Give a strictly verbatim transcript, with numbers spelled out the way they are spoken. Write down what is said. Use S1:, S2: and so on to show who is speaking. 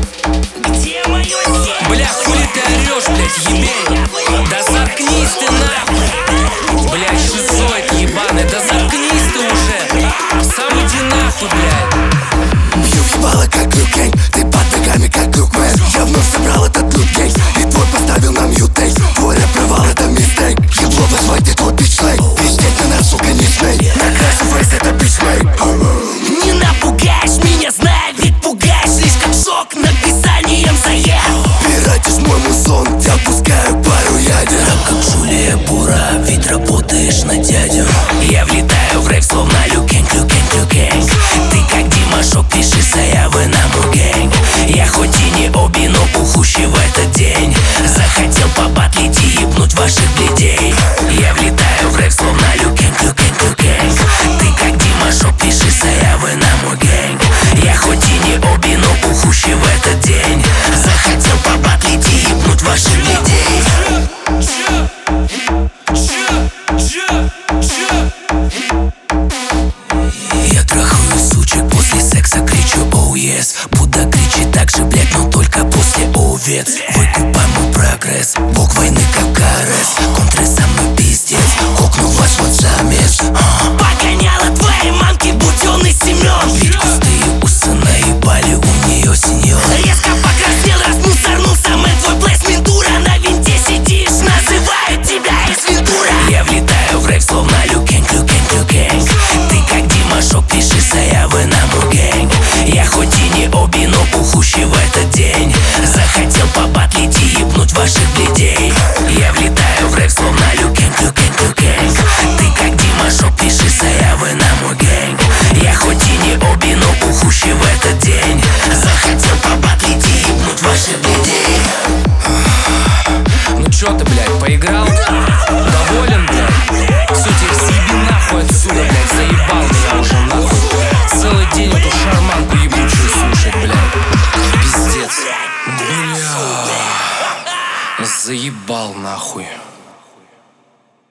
S1: Где мое сердце?
S2: Бля, хули ты орешь, блядь, ебень? Да заткнись ты нахуй. Бля, шизоид ебаный, да заткнись ты уже. Сам иди нахуй, блядь.
S3: Бью в ебало, как Люк Кейн, ты под ногами, как Люкмен. Я вновь собрал этот лут-гейт, и твой поставил на мьютейк. Твой рэп провал, это мистейк. Ебло, позвай, где твой бичлейк? Пиздеть на нас, сука, не смей. Накрасив фейс, это бичмейк.
S1: Не напугаешь меня, знаю, ведь пугаешь. Слишком шок написанием заед.
S3: Пиратишь мой мусон, я пускаю пару ядер.
S1: Там как Джулия Бура, ведь работаешь на дядю. Я влетаю в рейв, словно Люкенг, Люкенг, Люкенг. Ты как Димашок, пиши заявы на мой гэнг. Я хоть и не оби, но пухущий в этот день. Захотел побатлить и ебнуть ваших бледей. Я влетаю в рейв, словно Люкенг, Люкенг, Люкенг. Ты как Димашок, пиши заявы на мой гэнг. Я хоть и не оби, но пухущий в этот день. Захотел побатлить и ебнуть ваших бледей. Я трахаю сучек, после секса кричу оу ес. Будда кричит так же, блядь, но только после овец. Выкупай мой прогресс, бог войны как Карес. Контры со мной пиздец, кокну вас вот замес. Погоняла твоей мамки, будь он и Семен. Ведь густые усы наебали у нее сеньор. Резко покраснел, раз мусорнулся, мэн твой плейс ментура. На винте сидишь, называют тебя из Вентура. Я влетаю в рейв, словно Люкенг, Люкенг, Люкенг. Ты как Димашок, пиши заявы на мой гэнг. Я хоть и не оби, но пухущий в этот день. Захотел побатлить и ебнуть ваших бледей. Я влетаю в рейв, словно Люкенг, Люкенг, Люкенг. Ты как Димашок, пиши заявы на мой гэнг. Я хоть и не оби, но пухущий в этот день. Захотел побатлить и ебнуть ваших бледей.
S2: Ну чё ты, блядь, поиграл? Доволен, блядь? Все, теперь съеби нахуй отсюда, блядь, заебал меня уже нахуй. Целый день эту шарманку ебучую слушать, блядь. Пиздец. Бля. Заебал нахуй.